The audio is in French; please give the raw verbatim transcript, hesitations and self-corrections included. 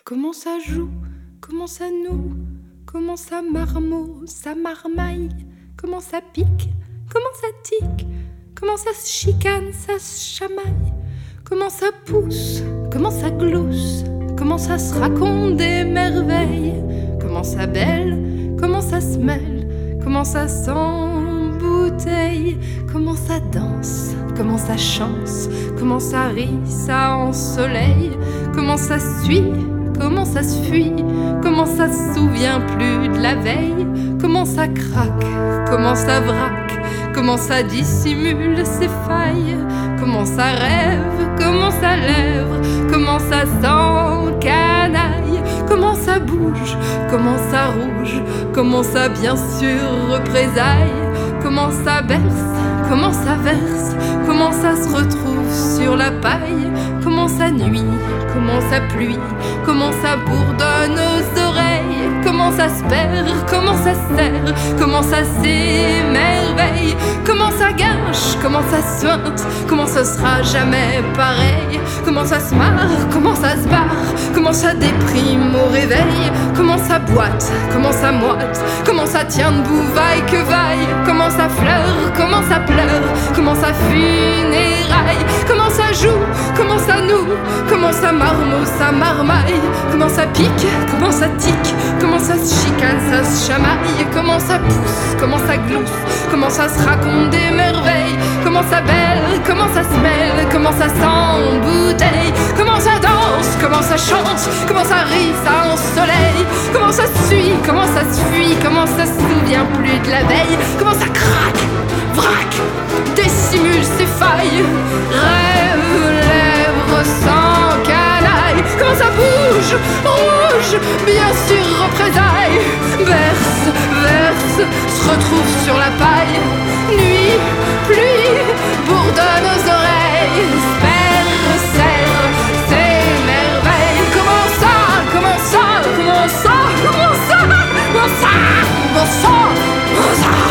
Comment ça joue, comment ça noue, comment ça marmot, ça marmaille, comment ça pique, comment ça tique, comment ça se chicane, ça se chamaille, comment ça pousse, comment ça glousse, comment ça se raconte des merveilles, comment ça belle, comment ça se mêle, comment ça s'embouteille, comment ça danse, comment ça chance, comment ça rit, ça ensoleille, comment ça suit, comment ça se fuit, comment ça se souvient plus de la veille, comment ça craque, comment ça vraque, comment ça dissimule ses failles, comment ça rêve, comment ça lèvre, comment ça s'encanaille, comment ça bouge, comment ça rouge, comment ça bien sûr représaille, comment ça berce, comment ça verse, comment ça se retrouve sur la paille, comment ça nuit, comment ça pluie, comment ça bourdonne aux oreilles, comment ça se perd, comment ça se serre, comment ça s'émerveille, comment ça gâche, comment ça suinte, comment ce sera jamais pareil, comment ça se marre, comment ça se barre, comment ça déprime au réveil, comment ça boite, comment ça moite, comment ça tient debout vaille que vaille, comment ça fleure, comment ça pleure, comment ça funéraille, comment ça joue, comment ça noue, comment ça marmot, ça marmaille, comment ça pique, comment ça tique, comment ça se chicane, ça se chamaille, comment ça pousse, comment ça glousse, comment ça se raconte des merveilles, comment ça belle, comment ça se mêle, comment ça s'embouteille, comment ça danse, comment ça chante, comment ça rit, ça ensoleille, comment ça se suit, comment ça se fuit, comment ça se souvient plus de la veille, comment ça craque, vraque, dissimule ses failles, rêve, lèvres sans canaille, comment ça bouge, rouge, bien sûr représailles, verse, verse, se retrouve sur la paille, nuit, pluie, bourdonne aux oreilles, espère, serre, s'émerveille, comment ça, comment ça, comment ça, comment ça, comment ça, comment ça, comment ça.